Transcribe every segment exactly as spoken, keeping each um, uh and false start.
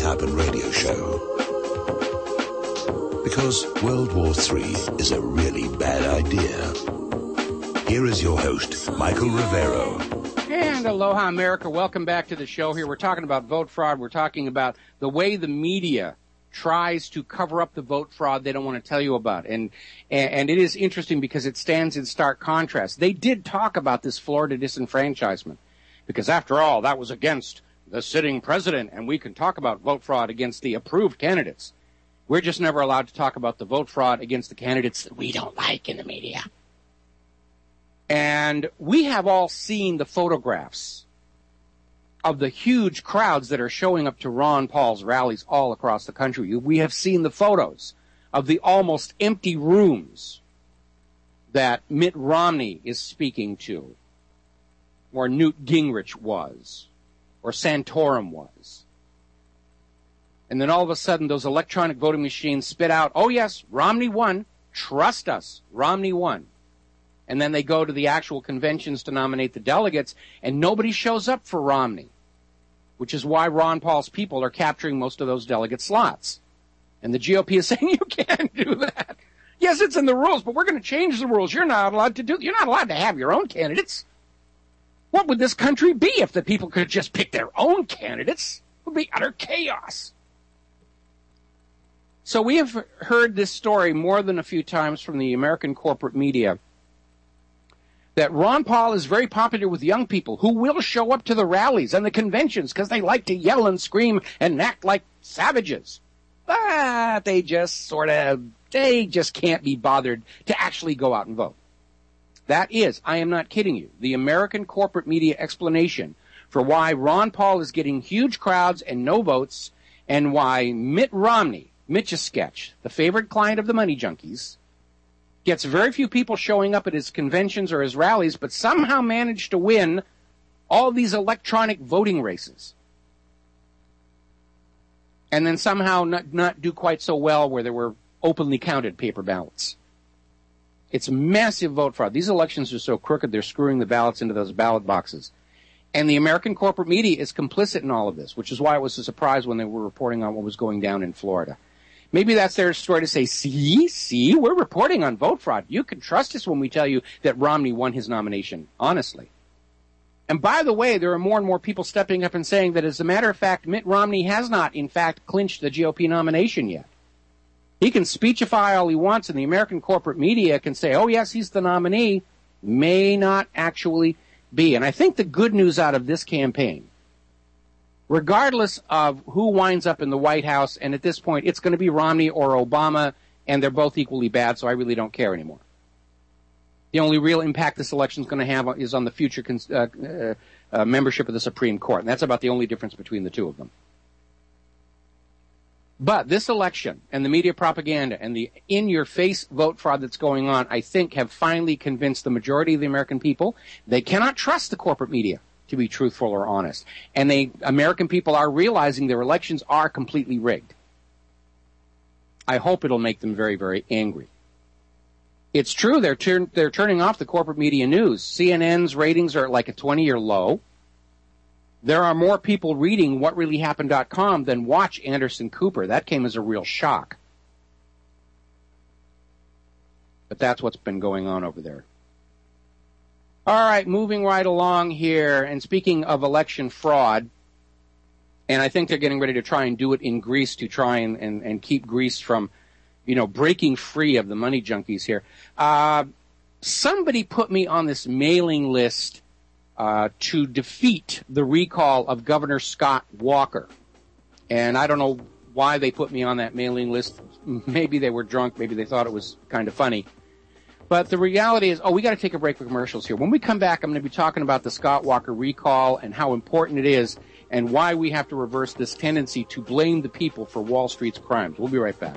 Happen radio show. Because World War Three is a really bad idea. Here is your host, Michael Rivero. And aloha, America. Welcome back to the show here. We're talking about vote fraud. We're talking about the way the media tries to cover up the vote fraud they don't want to tell you about. And, and it is interesting because it stands in stark contrast. They did talk about this Florida disenfranchisement because, after all, that was against the sitting president, and we can talk about vote fraud against the approved candidates. We're just never allowed to talk about the vote fraud against the candidates that we don't like in the media. And we have all seen the photographs of the huge crowds that are showing up to Ron Paul's rallies all across the country. We have seen the photos of the almost empty rooms that Mitt Romney is speaking to, or Newt Gingrich was, or Santorum was. And then all of a sudden, those electronic voting machines spit out, oh yes, Romney won. Trust us, Romney won. And then they go to the actual conventions to nominate the delegates, and nobody shows up for Romney, which is why Ron Paul's people are capturing most of those delegate slots. And the G O P is saying, you can't do that. Yes, it's in the rules, but we're going to change the rules. You're not allowed to do, you're not allowed to have your own candidates. What would this country be if the people could just pick their own candidates? It would be utter chaos. So we have heard this story more than a few times from the American corporate media that Ron Paul is very popular with young people who will show up to the rallies and the conventions because they like to yell and scream and act like savages. But they just sort of, they just can't be bothered to actually go out and vote. That is, I am not kidding you, the American corporate media explanation for why Ron Paul is getting huge crowds and no votes, and why Mitt Romney, Mitch-a-Sketch, the favorite client of the money junkies, gets very few people showing up at his conventions or his rallies, but somehow managed to win all these electronic voting races. And then somehow not, not do quite so well where there were openly counted paper ballots. It's massive vote fraud. These elections are so crooked, they're screwing the ballots into those ballot boxes. And the American corporate media is complicit in all of this, which is why it was a surprise when they were reporting on what was going down in Florida. Maybe that's their story to say, see, see, we're reporting on vote fraud. You can trust us when we tell you that Romney won his nomination, honestly. And by the way, there are more and more people stepping up and saying that, as a matter of fact, Mitt Romney has not, in fact, clinched the G O P nomination yet. He can speechify all he wants, and the American corporate media can say, oh, yes, he's the nominee, may not actually be. And I think the good news out of this campaign, regardless of who winds up in the White House, and at this point, it's going to be Romney or Obama, and they're both equally bad, so I really don't care anymore. The only real impact this election is going to have is on the future cons- uh, uh, uh, membership of the Supreme Court, and that's about the only difference between the two of them. But this election and the media propaganda and the in-your-face vote fraud that's going on, I think, have finally convinced the majority of the American people they cannot trust the corporate media to be truthful or honest. And they, American people are realizing their elections are completely rigged. I hope it'll make them very, very angry. It's true, they're, turn, they're turning off the corporate media news. C N N's ratings are at like a twenty-year low. There are more people reading what really happened dot com than watch Anderson Cooper. That came as a real shock. But that's what's been going on over there. All right, moving right along here, and speaking of election fraud, and I think they're getting ready to try and do it in Greece to try and, and, and keep Greece from, you know, breaking free of the money junkies here. Uh, somebody put me on this mailing list uh, to defeat the recall of Governor Scott Walker. And I don't know why they put me on that mailing list. Maybe they were drunk. Maybe they thought it was kind of funny. But the reality is, oh, we got to take a break for commercials here. When we come back, I'm going to be talking about the Scott Walker recall and how important it is and why we have to reverse this tendency to blame the people for Wall Street's crimes. We'll be right back.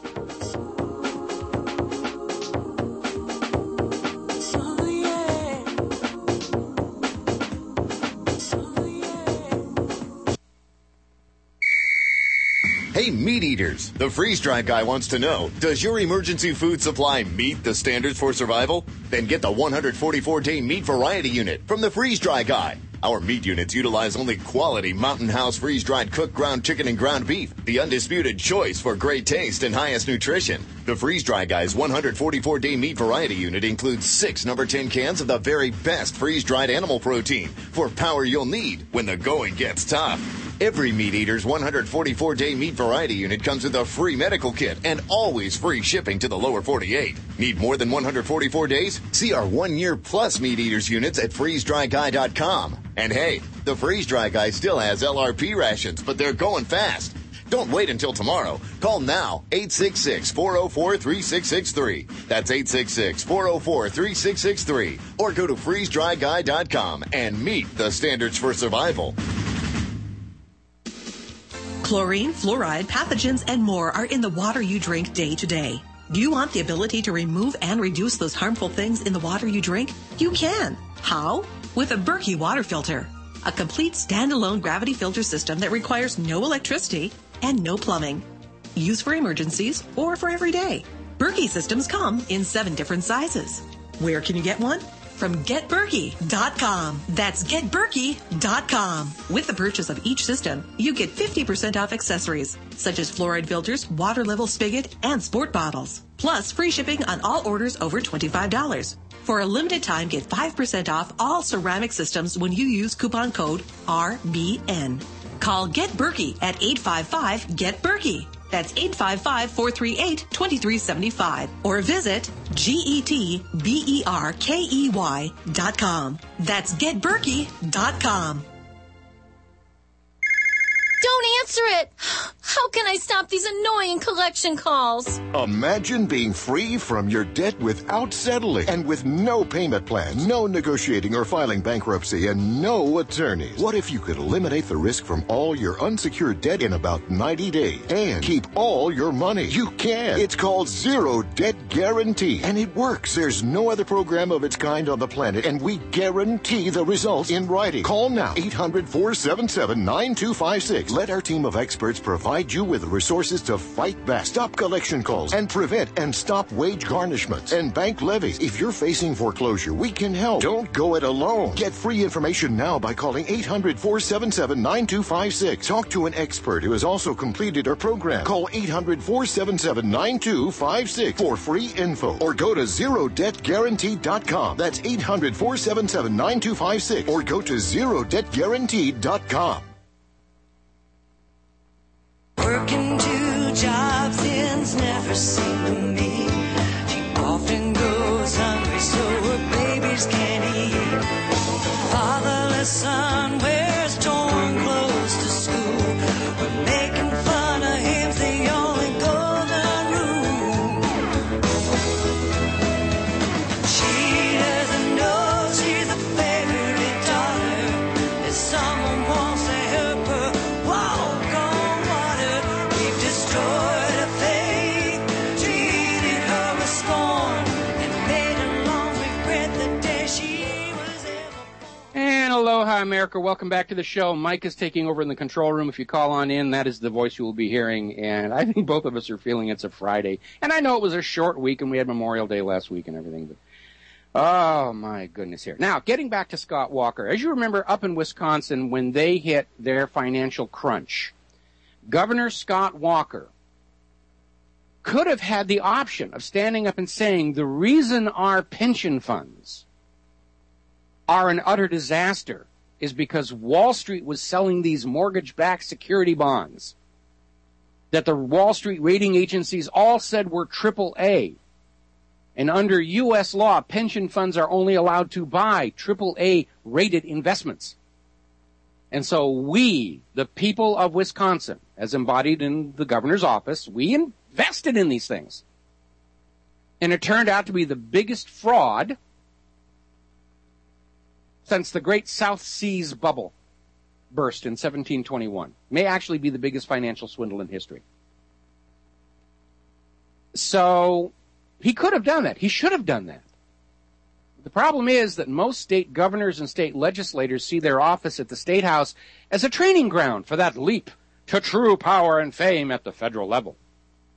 Hey, meat eaters, the freeze-dry guy wants to know, does your emergency food supply meet the standards for survival? Then get the one hundred forty-four day meat variety unit from the freeze-dry guy. Our meat units utilize only quality Mountain House freeze-dried cooked ground chicken and ground beef, the undisputed choice for great taste and highest nutrition. The Freeze Dry Guy's one hundred forty-four day meat variety unit includes six number ten cans of the very best freeze-dried animal protein for power you'll need when the going gets tough. Every Meat Eater's one hundred forty-four day meat variety unit comes with a free medical kit and always free shipping to the lower forty-eight. Need more than one hundred forty-four days? See our one-year plus Meat Eaters units at freeze dry guy dot com. And hey, the Freeze Dry Guy still has L R P rations, but they're going fast. Don't wait until tomorrow. Call now, eight six six, four oh four, three six six three. That's eight six six, four oh four, three six six three. Or go to freeze dry guy dot com and meet the standards for survival. Chlorine, fluoride, pathogens, and more are in the water you drink day to day. Do you want the ability to remove and reduce those harmful things in the water you drink? You can. How? With a Berkey water filter. A complete standalone gravity filter system that requires no electricity and no plumbing. Use for emergencies or for every day. Berkey systems come in seven different sizes. Where can you get one? From get berkey dot com. That's get berkey dot com. With the purchase of each system, you get fifty percent off accessories, such as fluoride filters, water level spigot, and sport bottles. Plus free shipping on all orders over twenty-five dollars. For a limited time, get five percent off all ceramic systems when you use coupon code R B N. Call Get Berkey at eight five five, get berkey. That's eight five five, four three eight, two three seven five. Or visit G E T B E R K E Y dot com. That's get berkey dot com. Don't answer it! How can I stop these annoying collection calls? Imagine being free from your debt without settling and with no payment plan, no negotiating or filing bankruptcy, and no attorneys. What if you could eliminate the risk from all your unsecured debt in about ninety days and keep all your money? You can. It's called Zero Debt Guarantee, and it works. There's no other program of its kind on the planet, and we guarantee the results in writing. Call now, eight hundred, four seven seven, nine two five six. Let our team of experts provide you with the resources to fight back, stop collection calls, and prevent and stop wage garnishments and bank levies. If you're facing foreclosure, we can help. Don't go it alone. Get free information now by calling eight hundred, four seven seven, nine two five six. Talk to an expert who has also completed our program. Call eight hundred, four seven seven, nine two five six for free info, or go to zero debt guarantee dot com. That's eight hundred, four seven seven, nine two five six, or go to zero debt guarantee dot com. Working two jobs ends never seem to me. She often goes hungry, so her babies can't eat. Fatherless son wears torn clothes to school. We're making fun of him's the only golden rule. She doesn't know she's a favorite daughter. If someone wants to help her walk on water, we've destroyed her faith, treated her with scorn, and made her long regret the day she was ever born. And aloha, America. Welcome back to the show. Mike is taking over in the control room. If you call on in, that is the voice you will be hearing. And I think both of us are feeling it's a Friday. And I know it was a short week, and we had Memorial Day last week and everything. But oh, my goodness here. Now, getting back to Scott Walker. As you remember, up in Wisconsin, when they hit their financial crunch, Governor Scott Walker could have had the option of standing up and saying, the reason our pension funds are an utter disaster is because Wall Street was selling these mortgage-backed security bonds that the Wall Street rating agencies all said were triple A. And under U S law, pension funds are only allowed to buy triple A rated investments. And so we, the people of Wisconsin, as embodied in the governor's office, we invested in these things. And it turned out to be the biggest fraud since the great South Seas bubble burst in seventeen twenty-one. May actually be the biggest financial swindle in history. So he could have done that. He should have done that. The problem is that most state governors and state legislators see their office at the State House as a training ground for that leap to true power and fame at the federal level.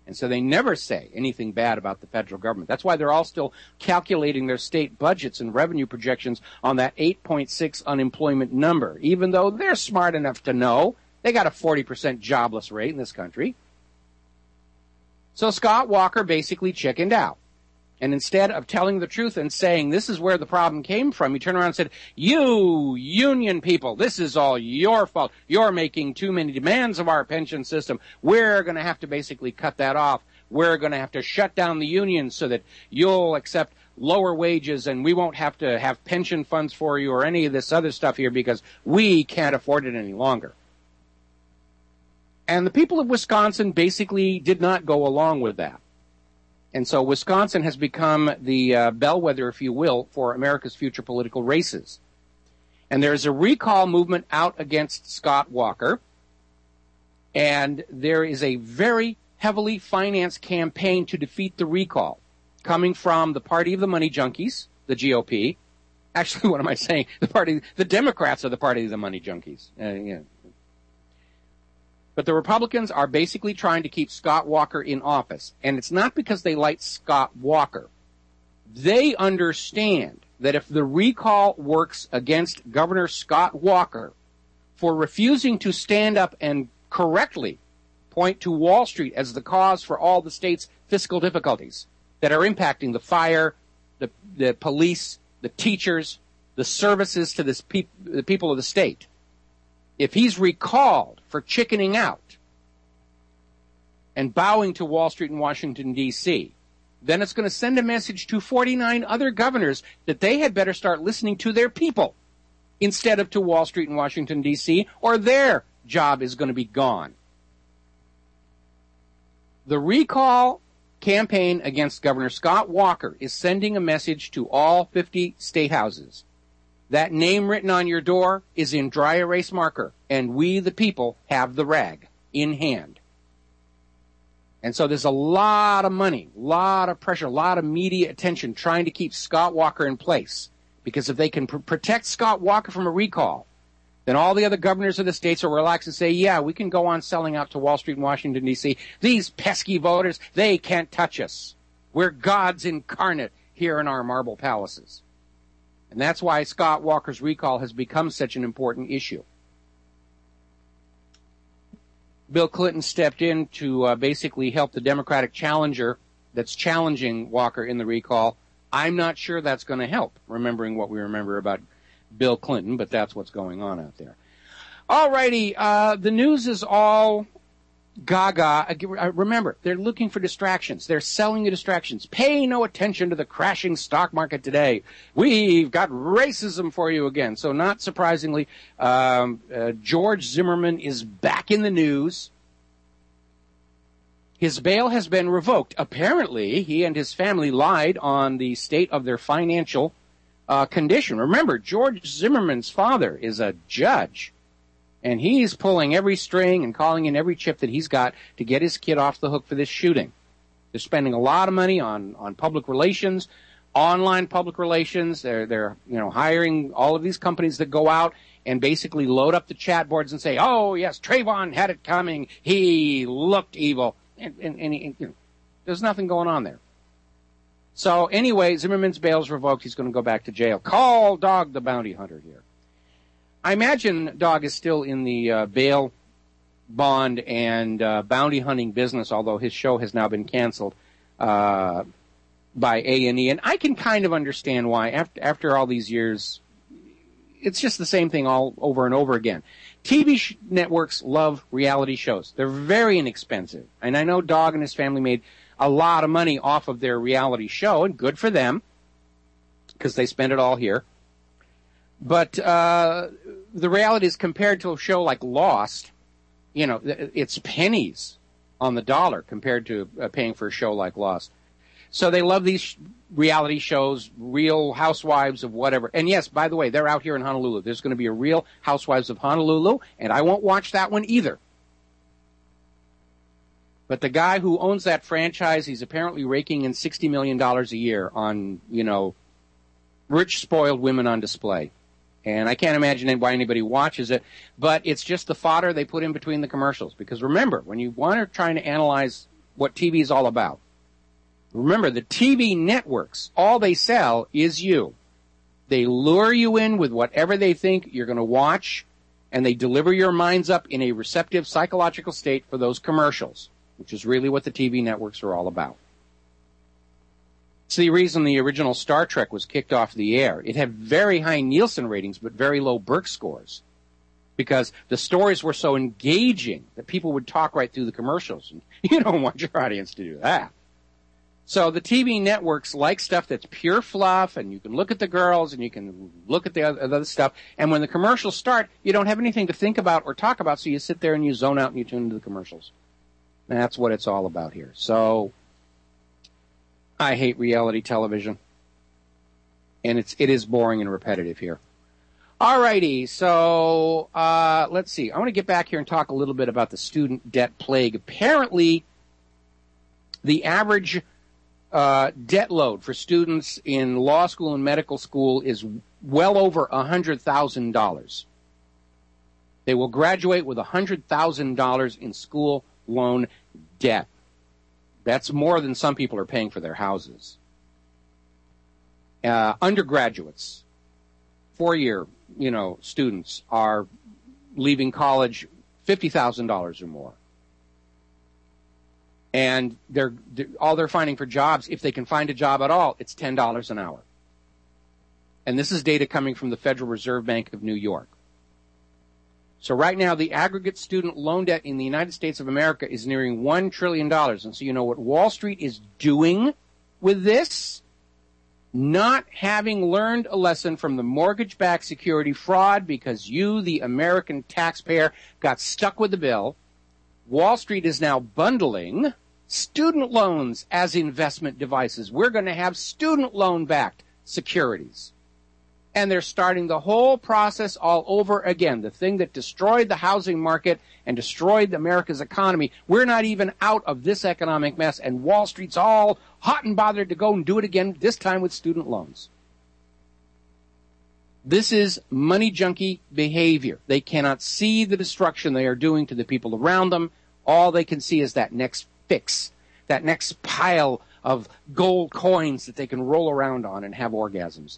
And so they never say anything bad about the federal government. That's why they're all still calculating their state budgets and revenue projections on that eight point six unemployment number, even though they're smart enough to know they got a forty percent jobless rate in this country. So Scott Walker basically chickened out. And instead of telling the truth and saying this is where the problem came from, he turned around and said, you union people, this is all your fault. You're making too many demands of our pension system. We're going to have to basically cut that off. We're going to have to shut down the unions so that you'll accept lower wages and we won't have to have pension funds for you or any of this other stuff here because we can't afford it any longer. And the people of Wisconsin basically did not go along with that. And so Wisconsin has become the uh, bellwether, if you will, for America's future political races. And there's a recall movement out against Scott Walker. And there is a very heavily financed campaign to defeat the recall coming from the party of the money junkies, the G O P. Actually, what am I saying? The party, the Democrats are the party of the money junkies. Uh, yeah. But the Republicans are basically trying to keep Scott Walker in office. And it's not because they like Scott Walker. They understand that if the recall works against Governor Scott Walker for refusing to stand up and correctly point to Wall Street as the cause for all the state's fiscal difficulties that are impacting the fire, the, the police, the teachers, the services to this peop- the people of the state, if he's recalled for chickening out and bowing to Wall Street in Washington, D C, then it's going to send a message to forty-nine other governors that they had better start listening to their people instead of to Wall Street in Washington, D C, or their job is going to be gone. The recall campaign against Governor Scott Walker is sending a message to all fifty state houses. That name written on your door is in dry erase marker, and we, the people, have the rag in hand. And so there's a lot of money, a lot of pressure, a lot of media attention trying to keep Scott Walker in place. Because if they can pr- protect Scott Walker from a recall, then all the other governors of the states will relax and say, yeah, we can go on selling out to Wall Street and Washington, D C. These pesky voters, they can't touch us. We're gods incarnate here in our marble palaces. And that's why Scott Walker's recall has become such an important issue. Bill Clinton stepped in to uh, basically help the Democratic challenger that's challenging Walker in the recall. I'm not sure that's going to help, remembering what we remember about Bill Clinton, but that's what's going on out there. All righty, uh, the news is all gaga. Remember, they're looking for distractions. They're selling you distractions. Pay no attention to the crashing stock market today. We've got racism for you again. So not surprisingly, um, uh, George Zimmerman is back in the news. His bail has been revoked. Apparently, he and his family lied on the state of their financial uh, condition. Remember, George Zimmerman's father is a judge. And he's pulling every string and calling in every chip that he's got to get his kid off the hook for this shooting. They're spending a lot of money on, on public relations, online public relations. They're, they're, you know, hiring all of these companies that go out and basically load up the chat boards and say, oh, yes, Trayvon had it coming. He looked evil. And, and, and he, you know, there's nothing going on there. So anyway, Zimmerman's bail is revoked. He's going to go back to jail. Call Dog the bounty hunter here. I imagine Dog is still in the uh, bail, bond, and uh, bounty hunting business, although his show has now been canceled uh, by A and E. And I can kind of understand why. After, after all these years, it's just the same thing all over and over again. T V sh- networks love reality shows. They're very inexpensive. And I know Dog and his family made a lot of money off of their reality show, and good for them, because they spend it all here. But uh, the reality is, compared to a show like Lost, you know, it's pennies on the dollar compared to uh, paying for a show like Lost. So they love these reality shows, Real Housewives of whatever. And yes, by the way, they're out here in Honolulu. There's going to be a Real Housewives of Honolulu, and I won't watch that one either. But the guy who owns that franchise, he's apparently raking in sixty million dollars a year on, you know, rich, spoiled women on display. And I can't imagine why anybody watches it, but it's just the fodder they put in between the commercials. Because remember, when you want to try to analyze what T V is all about. Remember, the T V networks, all they sell is you. They lure you in with whatever they think you're going to watch, and they deliver your minds up in a receptive psychological state for those commercials, which is really what the T V networks are all about. It's the reason the original Star Trek was kicked off the air. It had very high Nielsen ratings, but very low Burke scores, because the stories were so engaging that people would talk right through the commercials. And you don't want your audience to do that. So the T V networks like stuff that's pure fluff, and you can look at the girls, and you can look at the other stuff, and when the commercials start, you don't have anything to think about or talk about, so you sit there and you zone out and you tune into the commercials. And that's what it's all about here. So I hate reality television, and it's it is boring and repetitive here. Alrighty, so uh, let's see. I want to get back here and talk a little bit about the student debt plague. Apparently, the average uh, debt load for students in law school and medical school is well over one hundred thousand dollars. They will graduate with one hundred thousand dollars in school loan debt. That's more than some people are paying for their houses. Uh, undergraduates, four-year, you know, students are leaving college fifty thousand dollars or more. And they're, they're all they're finding for jobs, if they can find a job at all, it's ten dollars an hour. And this is data coming from the Federal Reserve Bank of New York. So right now, the aggregate student loan debt in the United States of America is nearing one trillion dollars. And so you know what Wall Street is doing with this? Not having learned a lesson from the mortgage-backed security fraud because you, the American taxpayer, got stuck with the bill. Wall Street is now bundling student loans as investment devices. We're going to have student loan-backed securities. And they're starting the whole process all over again. The thing that destroyed the housing market and destroyed America's economy. We're not even out of this economic mess, and Wall Street's all hot and bothered to go and do it again, this time with student loans. This is money junkie behavior. They cannot see the destruction they are doing to the people around them. All they can see is that next fix, that next pile of gold coins that they can roll around on and have orgasms.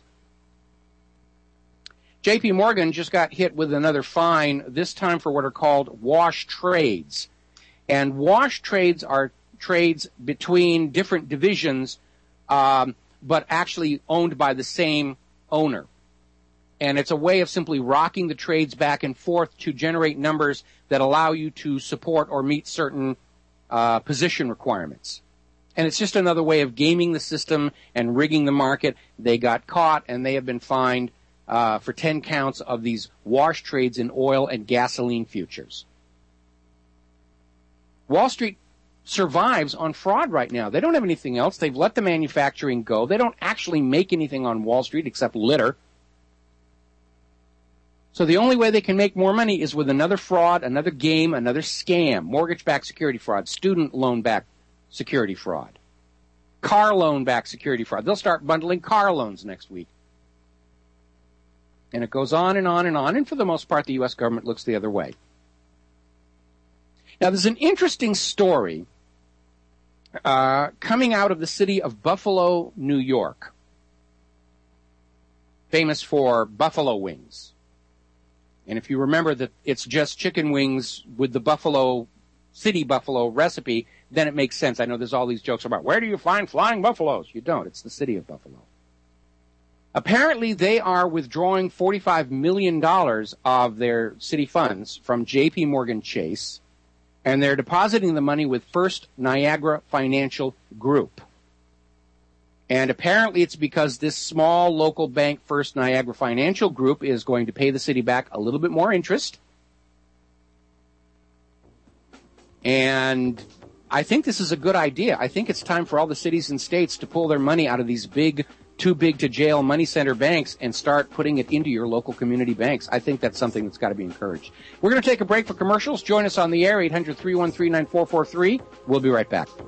J P Morgan just got hit with another fine, this time for what are called wash trades. And wash trades are trades between different divisions, um, but actually owned by the same owner. And it's a way of simply rocking the trades back and forth to generate numbers that allow you to support or meet certain uh, position requirements. And it's just another way of gaming the system and rigging the market. They got caught, and they have been fined Uh, for ten counts of these wash trades in oil and gasoline futures. Wall Street survives on fraud right now. They don't have anything else. They've let the manufacturing go. They don't actually make anything on Wall Street except litter. So the only way they can make more money is with another fraud, another game, another scam, mortgage-backed security fraud, student loan-backed security fraud, car loan-backed security fraud. They'll start bundling car loans next week. And it goes on and on and on, and for the most part, the U S government looks the other way. Now, there's an interesting story uh, coming out of the city of Buffalo, New York, famous for buffalo wings. And if you remember that it's just chicken wings with the buffalo, city buffalo recipe, then it makes sense. I know there's all these jokes about, where do you find flying buffaloes? You don't. It's the city of Buffalo. Apparently, they are withdrawing forty-five million dollars of their city funds from J P Morgan Chase, and they're depositing the money with First Niagara Financial Group. And apparently it's because this small local bank, First Niagara Financial Group, is going to pay the city back a little bit more interest. And I think this is a good idea. I think it's time for all the cities and states to pull their money out of these big, too big to jail money center banks and start putting it into your local community banks. I think that's something that's got to be encouraged. We're going to take a break for commercials. Join us on the air, eight hundred, three one three, nine four four three. We'll be right back.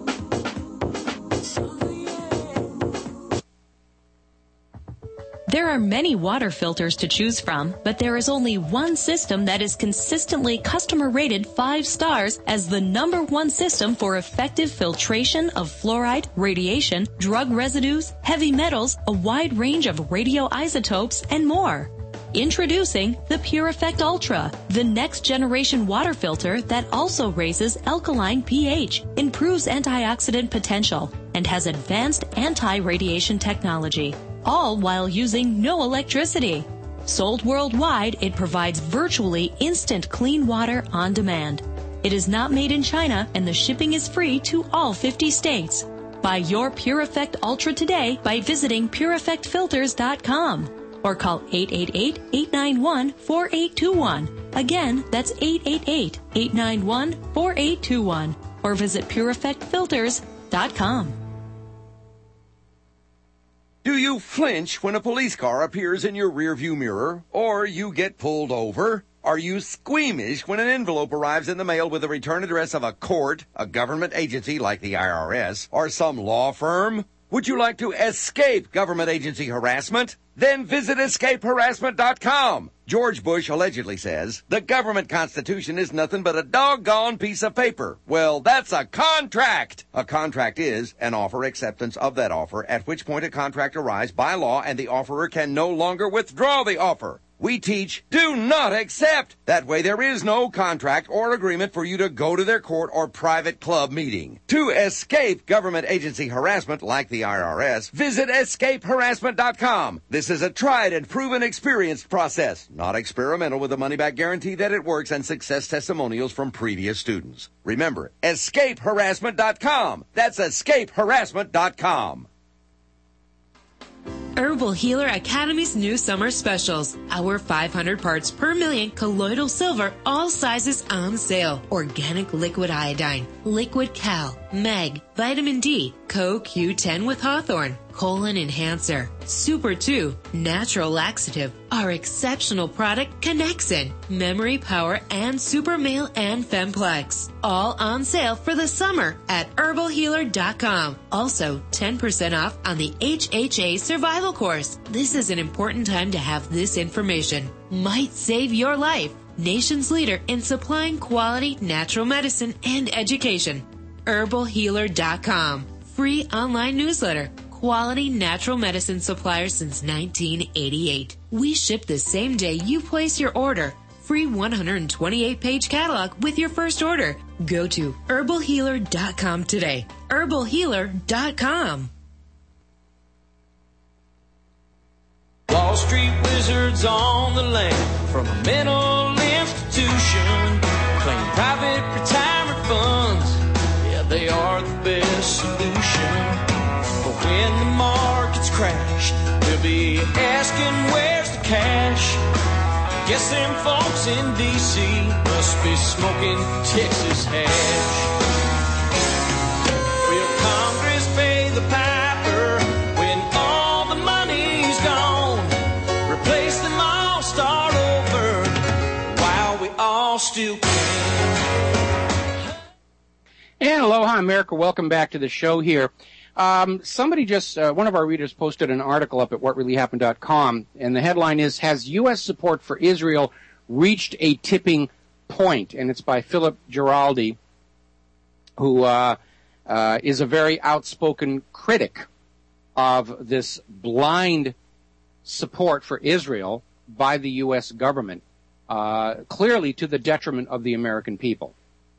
There are many water filters to choose from, but there is only one system that is consistently customer rated five stars as the number one system for effective filtration of fluoride, radiation, drug residues, heavy metals, a wide range of radioisotopes, and more. Introducing the Pure Effect Ultra, the next generation water filter that also raises alkaline pH, improves antioxidant potential, and has advanced anti-radiation technology, all while using no electricity. Sold worldwide, it provides virtually instant clean water on demand. It is not made in China, and the shipping is free to all fifty states. Buy your Pure Effect Ultra today by visiting pure effect filters dot com. Or call eight eight eight, eight nine one, four eight two one. Again, that's eight eight eight, eight nine one, four eight two one. Or visit pure effect filters dot com. Do you flinch when a police car appears in your rearview mirror, or you get pulled over? Are you squeamish when an envelope arrives in the mail with the return address of a court, a government agency like the I R S, or some law firm? Would you like to escape government agency harassment? Then visit escape harassment dot com. George Bush allegedly says, the government constitution is nothing but a doggone piece of paper. Well, that's a contract. A contract is an offer acceptance of that offer, at which point a contract arrives by law and the offerer can no longer withdraw the offer. We teach, do not accept. That way there is no contract or agreement for you to go to their court or private club meeting. To escape government agency harassment like the I R S, visit escape harassment dot com. This is a tried and proven experienced process, not experimental, with a money-back guarantee that it works and success testimonials from previous students. Remember, escape harassment dot com. That's escape harassment dot com. Herbal Healer Academy's new summer specials. Our five hundred parts per million colloidal silver, all sizes on sale. Organic liquid iodine, liquid cal, mag, vitamin D, Co Q ten with Hawthorne, colon enhancer, Super two, natural laxative, our exceptional product Connexin, memory power, and Super Male and Femplex. All on sale for the summer at herbal healer dot com. Also, ten percent off on the H H A Survival Course. This is an important time to have this information. Might save your life. Nation's leader in supplying quality natural medicine and education. herbal healer dot com. Free online newsletter. Quality natural medicine supplier since nineteen eighty-eight. We ship the same day you place your order. Free one hundred twenty-eight page catalog with your first order. Go to herbal healer dot com today. herbal healer dot com. Wall Street wizards on the land from a mental institution. Claim private retirement funds. Yeah, they are the best solution. But when the markets crash, they'll be asking where's the cash. Guess them folks in D C must be smoking Texas hash. Will Congress pay the piper when all the money's gone? Replace them all, start over while we all still can. And aloha, America. Welcome back to the show here. Um, somebody just, uh, one of our readers posted an article up at what really happened dot com, and the headline is, Has U S support for Israel reached a tipping point? And it's by Philip Giraldi, who uh, uh, is a very outspoken critic of this blind support for Israel by the U S government, uh, clearly to the detriment of the American people.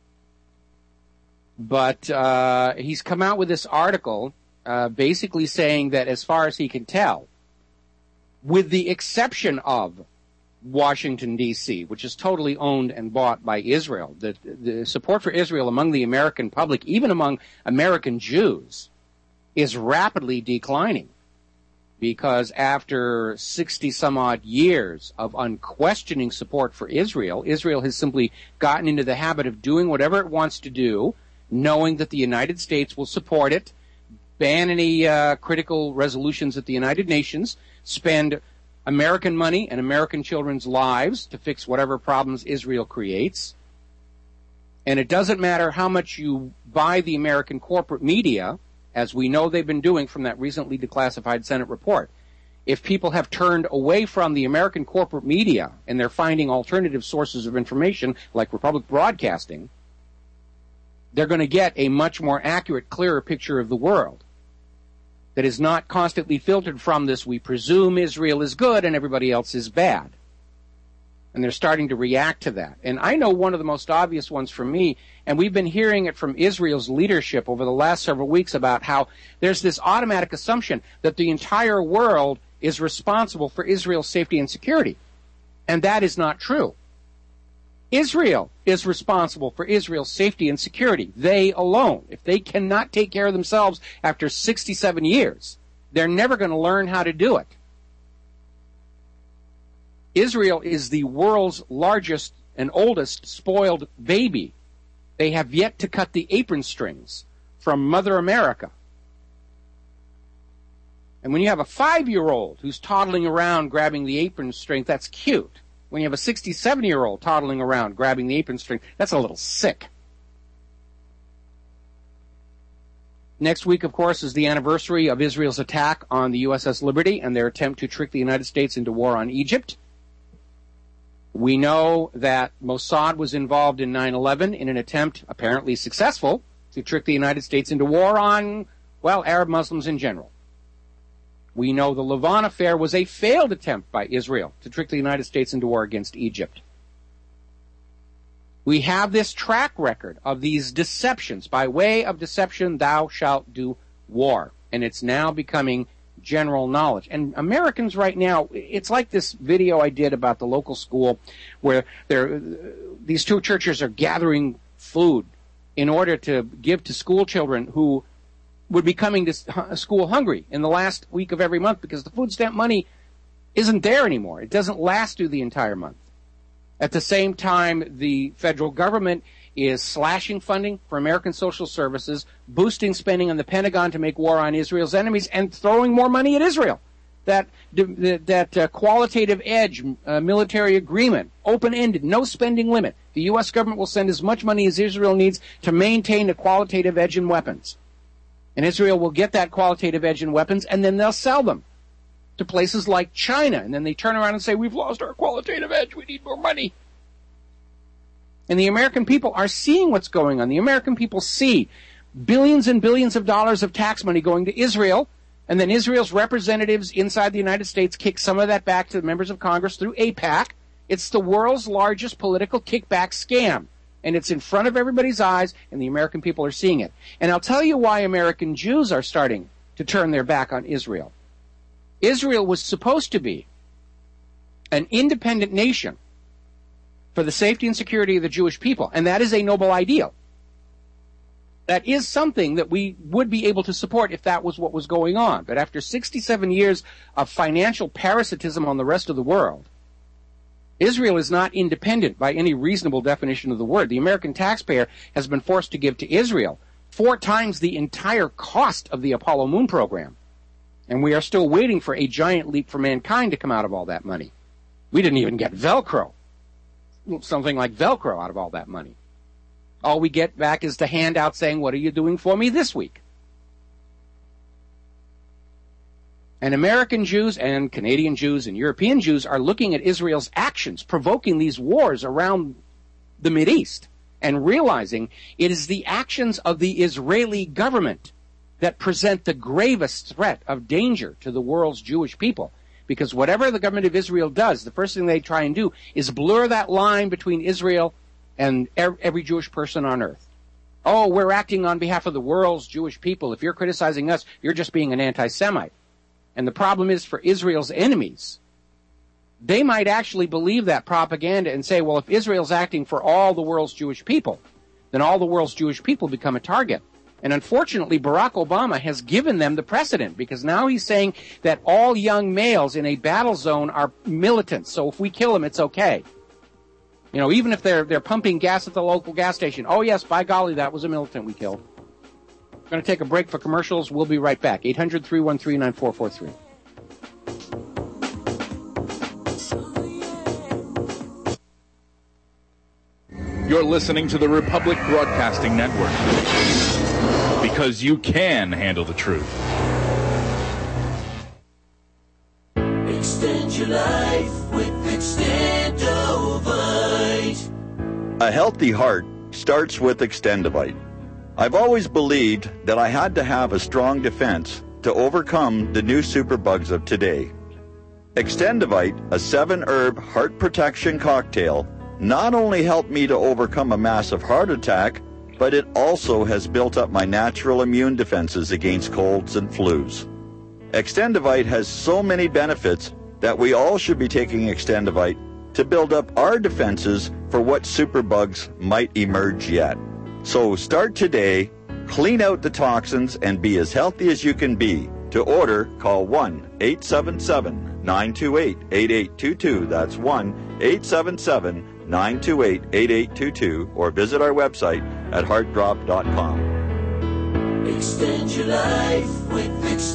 But uh, he's come out with this article uh, basically saying that as far as he can tell, with the exception of Washington, D C, which is totally owned and bought by Israel, the, the support for Israel among the American public, even among American Jews, is rapidly declining. Because after sixty some odd years of unquestioning support for Israel, Israel has simply gotten into the habit of doing whatever it wants to do, knowing that the United States will support it, ban any uh, critical resolutions at the United Nations, spend American money and American children's lives to fix whatever problems Israel creates. And it doesn't matter how much you buy the American corporate media, as we know they've been doing from that recently declassified Senate report. if people have turned away from the American corporate media and they're finding alternative sources of information like Republic Broadcasting, they're going to get a much more accurate, clearer picture of the world that is not constantly filtered from this, we presume Israel is good and everybody else is bad. And they're starting to react to that. And I know one of the most obvious ones for me, and we've been hearing it from Israel's leadership over the last several weeks about how there's this automatic assumption that the entire world is responsible for Israel's safety and security. And that is not true. Israel is responsible for Israel's safety and security. They alone. If they cannot take care of themselves after sixty-seven years, they're never going to learn how to do it. Israel is the world's largest and oldest spoiled baby. They have yet to cut the apron strings from Mother America. And when you have a five-year-old who's toddling around grabbing the apron string, that's cute. When you have a sixty-seven-year-old toddling around grabbing the apron string, that's a little sick. Next week, of course, is the anniversary of Israel's attack on the U S S Liberty and their attempt to trick the United States into war on Egypt. We know that Mossad was involved in nine eleven in an attempt, apparently successful, to trick the United States into war on, well, Arab Muslims in general. We know the Lavon affair was a failed attempt by Israel to trick the United States into war against Egypt. We have this track record of these deceptions. By way of deception, thou shalt do war. And it's now becoming general knowledge. And Americans right now, it's like this video I did about the local school where they're, these two churches are gathering food in order to give to school children who would be coming to school hungry in the last week of every month because the food stamp money isn't there anymore. It doesn't last through the entire month. At the same time, the federal government is slashing funding for American social services, boosting spending on the Pentagon to make war on Israel's enemies, and throwing more money at Israel. That that uh, qualitative edge uh, military agreement, open-ended, no spending limit. The U S government will send as much money as Israel needs to maintain a qualitative edge in weapons. And Israel will get that qualitative edge in weapons, and then they'll sell them to places like China. And then they turn around and say, we've lost our qualitative edge, we need more money. And the American people are seeing what's going on. The American people see billions and billions of dollars of tax money going to Israel, and then Israel's representatives inside the United States kick some of that back to the members of Congress through AIPAC. It's the world's largest political kickback scam. And it's in front of everybody's eyes, and the American people are seeing it. And I'll tell you why American Jews are starting to turn their back on Israel. Israel was supposed to be an independent nation for the safety and security of the Jewish people, and that is a noble ideal. That is something that we would be able to support if that was what was going on. But after sixty-seven years of financial parasitism on the rest of the world, Israel is not independent by any reasonable definition of the word. The American taxpayer has been forced to give to Israel four times the entire cost of the Apollo moon program. And we are still waiting for a giant leap for mankind to come out of all that money. We didn't even get Velcro, something like Velcro out of all that money. All we get back is the handout saying, what are you doing for me this week? And American Jews and Canadian Jews and European Jews are looking at Israel's actions, provoking these wars around the Mideast, and realizing it is the actions of the Israeli government that present the gravest threat of danger to the world's Jewish people. Because whatever the government of Israel does, the first thing they try and do is blur that line between Israel and every Jewish person on earth. Oh, we're acting on behalf of the world's Jewish people. If you're criticizing us, you're just being an anti-Semite. And the problem is for Israel's enemies, they might actually believe that propaganda and say, well, if Israel's acting for all the world's Jewish people, then all the world's Jewish people become a target. And unfortunately, Barack Obama has given them the precedent, because now he's saying that all young males in a battle zone are militants. So if we kill them, it's okay. You know, even if they're they're pumping gas at the local gas station. Oh, yes, by golly, that was a militant we killed. We're going to take a break for commercials. We'll be right back. eight hundred, three one three, nine four four three. You're listening to the Republic Broadcasting Network, because you can handle the truth. Extendovite. A healthy heart starts with Extendovite. I've always believed that I had to have a strong defense to overcome the new superbugs of today. Extendovite, a seven-herb heart protection cocktail, not only helped me to overcome a massive heart attack, but it also has built up my natural immune defenses against colds and flus. Extendovite has so many benefits that we all should be taking Extendovite to build up our defenses for what superbugs might emerge yet. So start today, clean out the toxins, and be as healthy as you can be. To order, call one eight seven seven, nine two eight, eight eight two two. That's one eight seven seven, nine two eight, eight eight two two, or visit our website at heart drop dot com. Extend your life with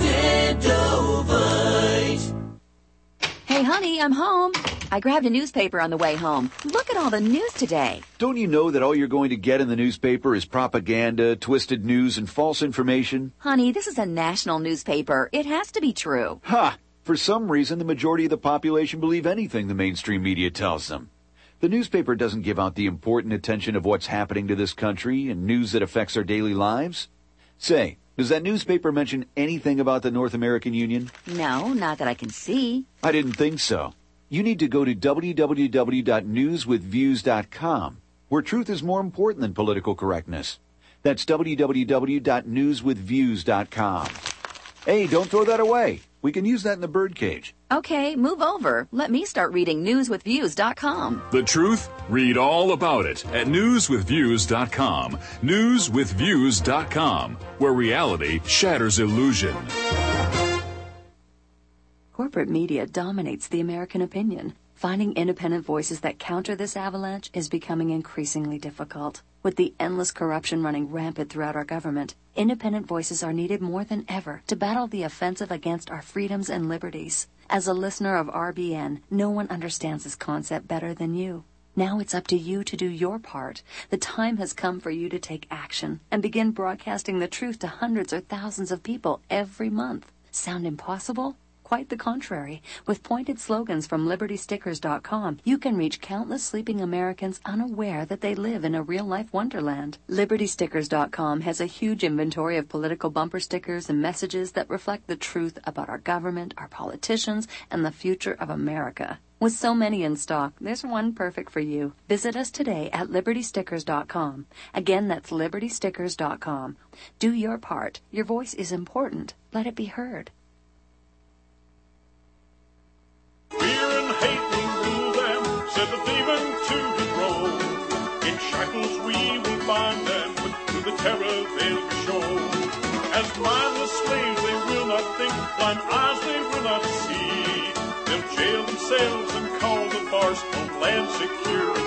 Extendovite. Hey, honey, I'm home. I grabbed a newspaper on the way home. Look at all the news today. Don't you know that all you're going to get in the newspaper is propaganda, twisted news, and false information? Honey, this is a national newspaper. It has to be true. Ha! For some reason, the majority of the population believe anything the mainstream media tells them. The newspaper doesn't give out the important attention of what's happening to this country and news that affects our daily lives. Say, does that newspaper mention anything about the North American Union? No, not that I can see. I didn't think so. You need to go to w w w dot news with views dot com, where truth is more important than political correctness. That's w w w dot news with views dot com. Hey, don't throw that away. We can use that in the birdcage. Okay, move over. Let me start reading news with views dot com. The truth? Read all about it at news with views dot com. news with views dot com, where reality shatters illusion. Corporate media dominates the American opinion. Finding independent voices that counter this avalanche is becoming increasingly difficult. With the endless corruption running rampant throughout our government, independent voices are needed more than ever to battle the offensive against our freedoms and liberties. As a listener of R B N, no one understands this concept better than you. Now it's up to you to do your part. The time has come for you to take action and begin broadcasting the truth to hundreds or thousands of people every month. Sound impossible? Quite the contrary. With pointed slogans from liberty stickers dot com, you can reach countless sleeping Americans unaware that they live in a real-life wonderland. liberty stickers dot com has a huge inventory of political bumper stickers and messages that reflect the truth about our government, our politicians, and the future of America. With so many in stock, there's one perfect for you. Visit us today at liberty stickers dot com. Again, that's liberty stickers dot com. Do your part. Your voice is important. Let it be heard. Fear and hate will rule them, said the demon to his role. In shackles we will bind them, but through the terror they'll show. As mindless slaves they will not think, blind eyes they will not see. They'll jail themselves and call the farce Homeland Security.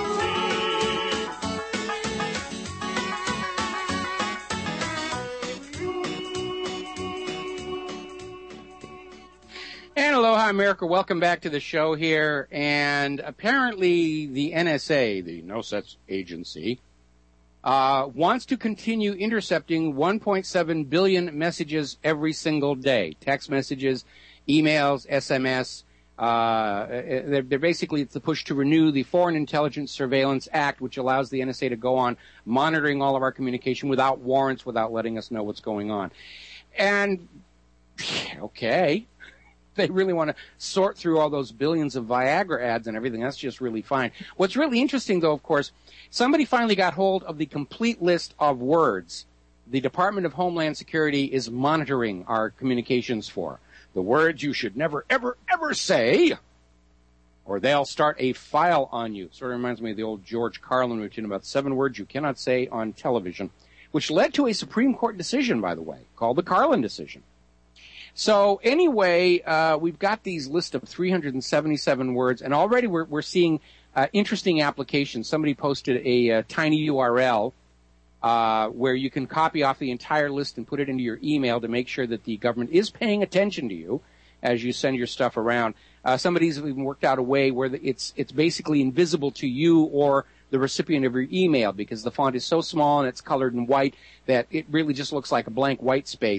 And aloha, America. Welcome back to the show here. And apparently the N S A, the No Such Agency, uh, wants to continue intercepting one point seven billion messages every single day. Text messages, emails, S M S. Uh, they're, they're basically, it's the push to renew the Foreign Intelligence Surveillance Act, which allows the N S A to go on monitoring all of our communication without warrants, without letting us know what's going on. And, okay. They really want to sort through all those billions of Viagra ads and everything. That's just really fine. What's really interesting, though, of course, somebody finally got hold of the complete list of words the Department of Homeland Security is monitoring our communications for. The words you should never, ever, ever say, or they'll start a file on you. Sort of reminds me of the old George Carlin routine about seven words you cannot say on television, which led to a Supreme Court decision, by the way, called the Carlin decision. So anyway, uh, we've got these list of three hundred seventy-seven words, and already we're, we're seeing uh, interesting applications. Somebody posted a, a tiny U R L uh, where you can copy off the entire list and put it into your email to make sure that the government is paying attention to you as you send your stuff around. Uh, somebody's even worked out a way where the, it's it's basically invisible to you or the recipient of your email because the font is so small and it's colored in white that it really just looks like a blank white space.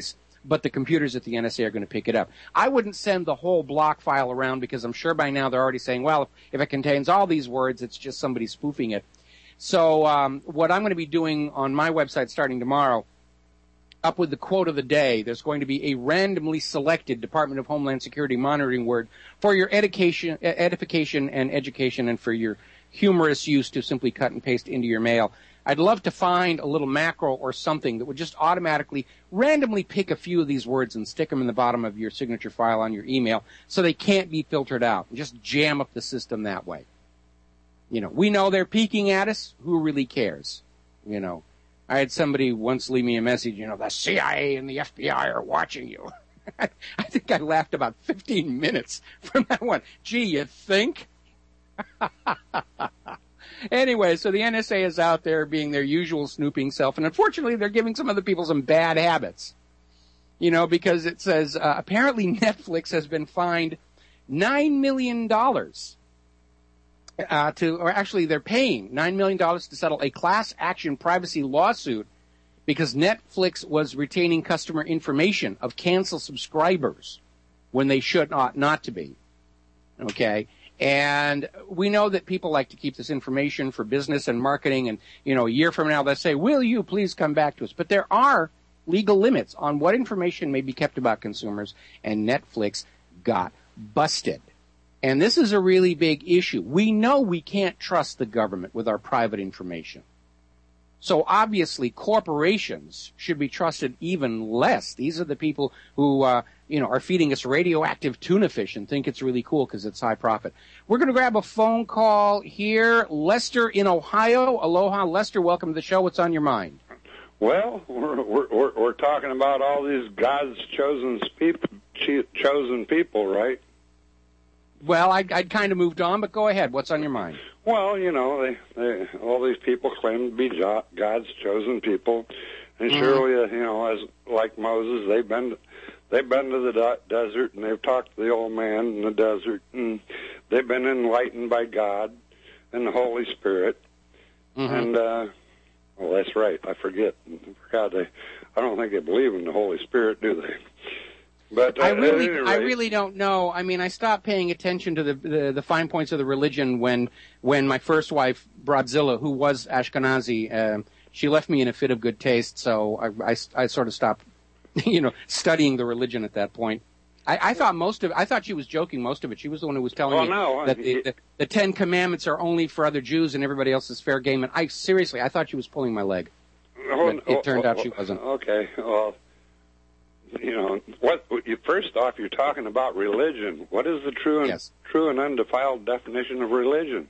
but the computers at the N S A are going to pick it up. I wouldn't send the whole block file around because I'm sure by now they're already saying, well, if it contains all these words, it's just somebody spoofing it. So um, what I'm going to be doing on my website starting tomorrow, up with the quote of the day, there's going to be a randomly selected Department of Homeland Security monitoring word for your education, edification and education, and for your humorous use to simply cut and paste into your mail. I'd love to find a little macro or something that would just automatically randomly pick a few of these words and stick them in the bottom of your signature file on your email so they can't be filtered out, and just jam up the system that way. You know, we know they're peeking at us. Who really cares? You know, I had somebody once leave me a message, you know, the C I A and the F B I are watching you. I think I laughed about fifteen minutes from that one. Gee, you think? Anyway, so the N S A is out there being their usual snooping self, and unfortunately they're giving some other people some bad habits. You know, because it says, uh, apparently Netflix has been fined nine million dollars uh, to, or actually they're paying nine million dollars to settle a class action privacy lawsuit because Netflix was retaining customer information of canceled subscribers when they should not, not to be. Okay? And we know that people like to keep this information for business and marketing, and, you know, a year from now they'll say, will you please come back to us? But there are legal limits on what information may be kept about consumers, and Netflix got busted. And this is a really big issue. We know we can't trust the government with our private information. So obviously corporations should be trusted even less. These are the people who, uh, you know, are feeding us radioactive tuna fish and think it's really cool because it's high profit. We're going to grab a phone call here. Lester in Ohio. Aloha. Lester, welcome to the show. What's on your mind? Well, we're, we're, we're, we're talking about all these God's chosen people, chosen people, right? Well, I'd, I'd kind of moved on, but go ahead. What's on your mind? Well, you know, they, they, all these people claim to be God's chosen people, and mm-hmm. surely, uh, you know, as like Moses, they've been, they've been to the de- desert and they've talked to the old man in the desert, and they've been enlightened by God and the Holy Spirit, mm-hmm. and uh, well, that's right. I forget. I forgot they. I don't think they believe in the Holy Spirit, do they? But uh, I really, rate, I really don't know. I mean, I stopped paying attention to the, the the fine points of the religion when when my first wife, Bradzilla, who was Ashkenazi, uh, she left me in a fit of good taste. So I, I, I sort of stopped, you know, studying the religion at that point. I, I thought most of, I thought she was joking most of it. She was the one who was telling oh, me no. that the, the, the Ten Commandments are only for other Jews and everybody else is fair game. And I seriously, I thought she was pulling my leg. Oh, but it turned oh, out oh, she wasn't. Okay, well. You know, what? You, first off, you're talking about religion. What is the true and yes. true and undefiled definition of religion?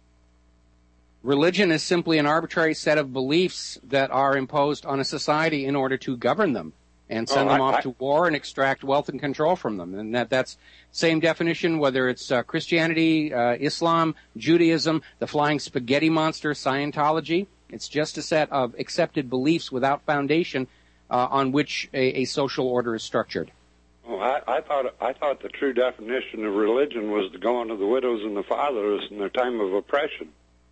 Religion is simply an arbitrary set of beliefs that are imposed on a society in order to govern them and send oh, them I, off I, to war and extract wealth and control from them. And that that's same definition, whether it's uh, Christianity, uh, Islam, Judaism, the flying spaghetti monster, Scientology. It's just a set of accepted beliefs without foundation Uh, on which a, a social order is structured. Oh, I, I thought I thought the true definition of religion was to go unto the widows and the fatherless in their time of oppression.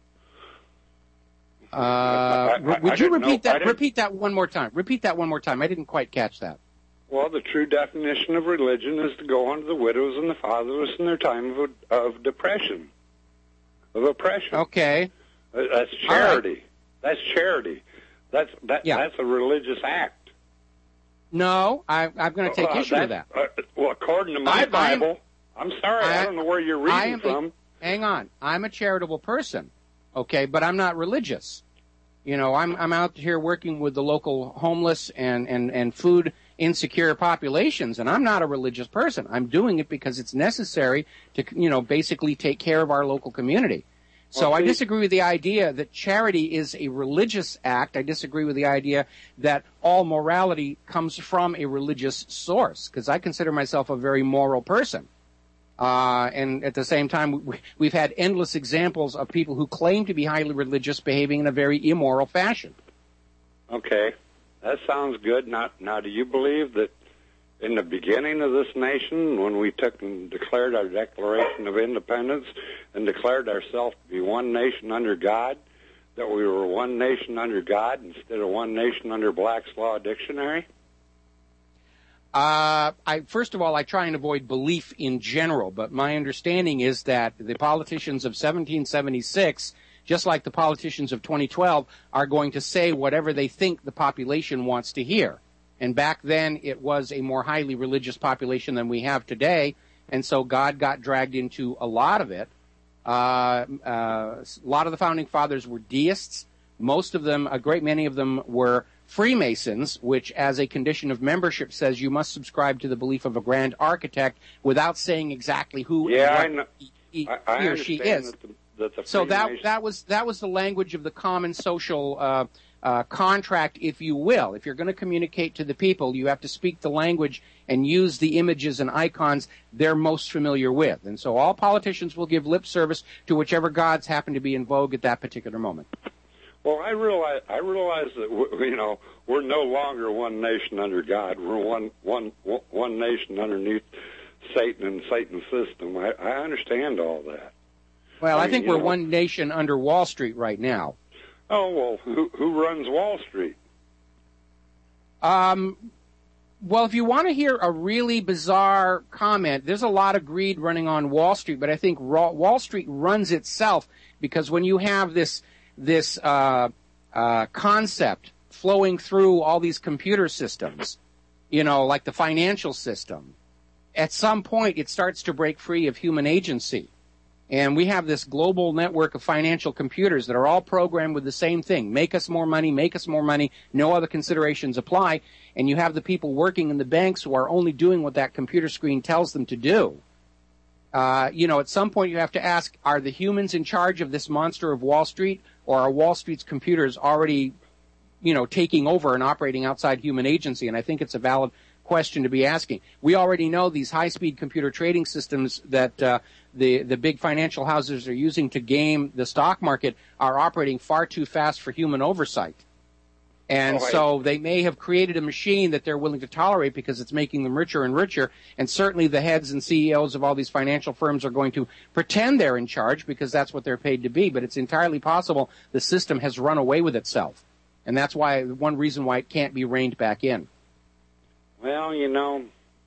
Uh, I, I, would I you repeat know, that? Repeat that one more time. Repeat that one more time. I didn't quite catch that. Well, the true definition of religion is to go unto the widows and the fatherless in their time of, of depression, of oppression. Okay, uh, that's charity. Right. That's charity. That's that. Yeah. That's a religious act. No, I, I'm going to take uh, issue with that. Uh, well, according to my I, Bible, I am, I'm sorry, I, I don't know where you're reading from. A, hang on, I'm a charitable person, okay, but I'm not religious. You know, I'm I'm out here working with the local homeless and, and, and food insecure populations, and I'm not a religious person. I'm doing it because it's necessary to, you know, basically take care of our local community. So well, I disagree with the idea that charity is a religious act. I disagree with the idea that all morality comes from a religious source, because I consider myself a very moral person. Uh, and at the same time, we, we've had endless examples of people who claim to be highly religious behaving in a very immoral fashion. Okay, that sounds good. Now, now, do you believe that in the beginning of this nation, when we took and declared our Declaration of Independence and declared ourselves to be one nation under God, that we were one nation under God instead of one nation under Black's Law Dictionary? Uh, I, first of all, I try and avoid belief in general, but my understanding is that the politicians of seventeen seventy-six, just like the politicians of twenty twelve, are going to say whatever they think the population wants to hear. And back then, it was a more highly religious population than we have today, and so God got dragged into a lot of it. Uh, uh, a lot of the founding fathers were deists. Most of them, a great many of them, were Freemasons, which as a condition of membership says you must subscribe to the belief of a grand architect without saying exactly who Yeah, and what I know. he, he, I, I he or she understand is. That the, that the So that Freemasons- that was that was the language of the common social uh, uh, contract, if you will. If you're going to communicate to the people, you have to speak the language and use the images and icons they're most familiar with. And so all politicians will give lip service to whichever gods happen to be in vogue at that particular moment. Well, I realize I realize that w- you know we're no longer one nation under God. We're one one one nation underneath Satan and Satan's system. I, I understand all that. Well, I, I mean, think you we're know- one nation under Wall Street right now. Oh well, who who runs Wall Street? Um, well, if you want to hear a really bizarre comment, there's a lot of greed running on Wall Street, but I think Raw, Wall Street runs itself because when you have this this uh, uh, concept flowing through all these computer systems, you know, like the financial system, at some point it starts to break free of human agency. And we have this global network of financial computers that are all programmed with the same thing. Make us more money, make us more money, no other considerations apply. And you have the people working in the banks who are only doing what that computer screen tells them to do. Uh, you know, at some point you have to ask, are the humans in charge of this monster of Wall Street, or are Wall Street's computers already, you know, taking over and operating outside human agency? And I think it's a valid question to be asking. We already know these high-speed computer trading systems that uh, the the big financial houses are using to game the stock market are operating far too fast for human oversight. And Oh, I- so they may have created a machine that they're willing to tolerate because it's making them richer and richer. And certainly the heads and C E Os of all these financial firms are going to pretend they're in charge because that's what they're paid to be. But it's entirely possible the system has run away with itself. And that's why one reason why it can't be reined back in. Well, you know,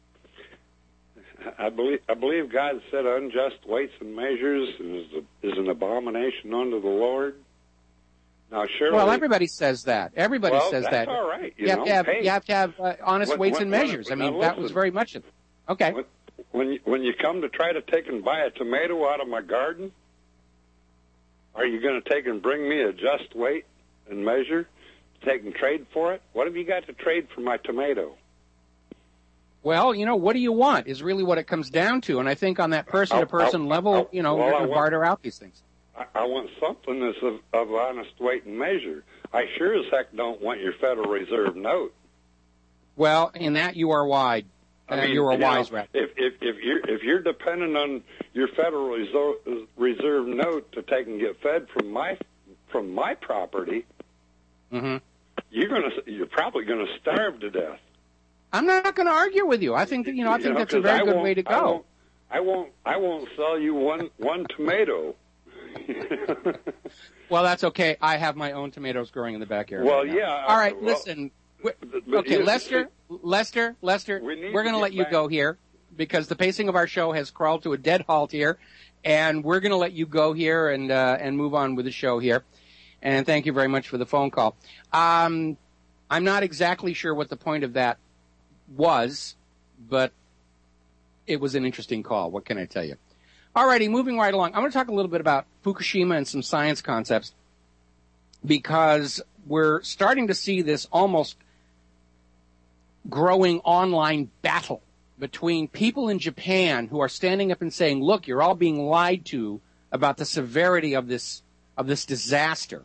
I believe I believe God said unjust weights and measures is a, is an abomination unto the Lord. Now, surely. Well, everybody says that. Everybody Well, says that's that. all right, you have know. to have, Hey, you have to have uh, honest when- weights when- and when- measures. I now mean, that was listen. very much it. Okay. When, when you, when you come to try to take and buy a tomato out of my garden, are you going to take and bring me a just weight and measure, take and trade for it? What have you got to trade for my tomato? Well, you know, what do you want is really what it comes down to. And I think on that person-to-person I- I- level, I- you know, well, you're I going to want- barter out these things. I, I want something that's of, of honest weight and measure. I sure as heck don't want your Federal Reserve note. Well, in that you are wide. Uh, I mean, you're a you know, wise rat. If if if you're if you're dependent on your Federal Reserve, Reserve note to take and get fed from my from my property, Mm-hmm. you're gonna you're probably gonna starve to death. I'm not going to argue with you. I think that, you know, I think know, that's a 'cause very I good won't- way to I go. won't, I won't I won't sell you one one tomato. Well, that's okay. I have my own tomatoes growing in the backyard. Well, right now. yeah, All right, well, listen. but Okay, you- Lester, Lester, Lester, We need we're to going to get let you back- go here because the pacing of our show has crawled to a dead halt here, and we're going to let you go here and uh, and move on with the show here. And thank you very much for the phone call. Um, I'm not exactly sure what the point of that was, but it was an interesting call. What can I tell you? All righty, moving right along. I'm going to talk a little bit about Fukushima and some science concepts because we're starting to see this almost growing online battle between people in Japan who are standing up and saying, look, you're all being lied to about the severity of this of this disaster.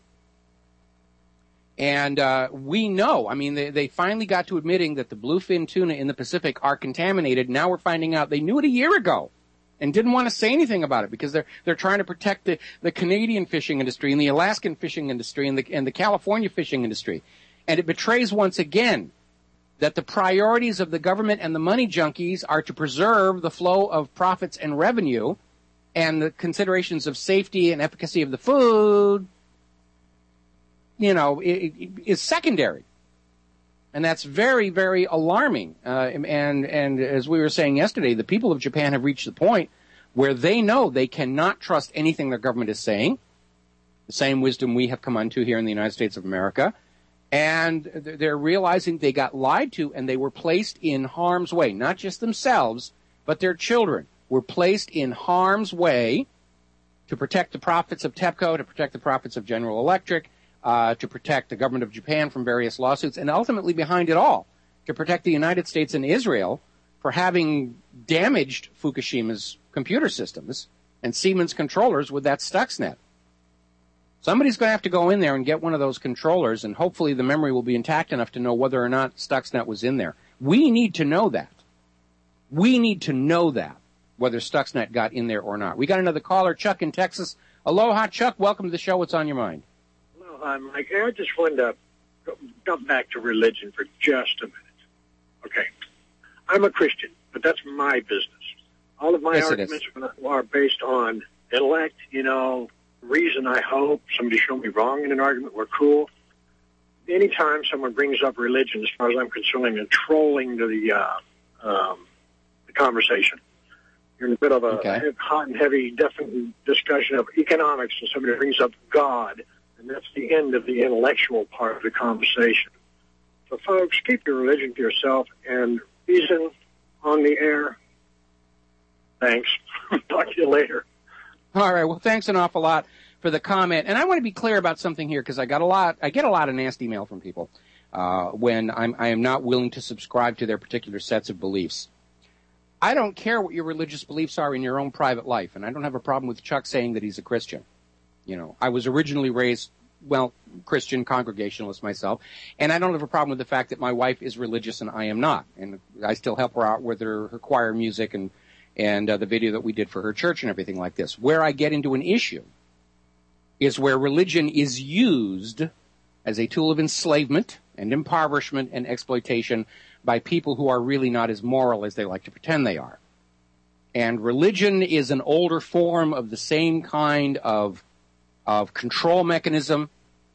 And uh, we know, I mean, they, they finally got to admitting that the bluefin tuna in the Pacific are contaminated. Now we're finding out they knew it a year ago and didn't want to say anything about it because they're they're trying to protect the, the Canadian fishing industry and the Alaskan fishing industry and the and the California fishing industry. And it betrays once again that the priorities of the government and the money junkies are to preserve the flow of profits and revenue, and the considerations of safety and efficacy of the food, you know, it, it, is secondary. And that's very, very alarming. Uh, and, and as we were saying yesterday, the people of Japan have reached the point where they know they cannot trust anything their government is saying. The same wisdom we have come unto here in the United States of America. And they're realizing they got lied to and they were placed in harm's way. Not just themselves, but their children were placed in harm's way to protect the profits of TEPCO, to protect the profits of General Electric, uh, to protect the government of Japan from various lawsuits, and ultimately behind it all, to protect the United States and Israel for having damaged Fukushima's computer systems and Siemens controllers with that Stuxnet. Somebody's going to have to go in there and get one of those controllers, and hopefully the memory will be intact enough to know whether or not Stuxnet was in there. We need to know that. We need to know that, whether Stuxnet got in there or not. We got another caller, Chuck in Texas. Aloha, Chuck. Welcome to the show. What's on your mind? Aloha, Mike. I just wanted to go back to religion for just a minute. Okay. I'm a Christian, but that's my business. All of my yes, arguments are based on intellect, you know, reason, I hope. Somebody showed me wrong in an argument. We're cool. Anytime someone brings up religion, as far as I'm concerned, and trolling to the, uh, um, the conversation. You're in the middle of a okay. hot and heavy, definite discussion of economics, and somebody brings up God, and that's the end of the intellectual part of the conversation. So, folks, keep your religion to yourself and reason on the air. Thanks. Talk to you later. All right. Well, thanks an awful lot for the comment. And I want to be clear about something here because I got a lot, I get a lot of nasty mail from people uh, when I'm, I am not willing to subscribe to their particular sets of beliefs. I don't care what your religious beliefs are in your own private life, and I don't have a problem with Chuck saying that he's a Christian. You know, I was originally raised, well, Christian, Congregationalist myself, and I don't have a problem with the fact that my wife is religious and I am not, and I still help her out with her, her choir music and and uh, the video that we did for her church and everything like this. Where I get into an issue is where religion is used as a tool of enslavement and impoverishment and exploitation by people who are really not as moral as they like to pretend they are. And religion is an older form of the same kind of of control mechanism.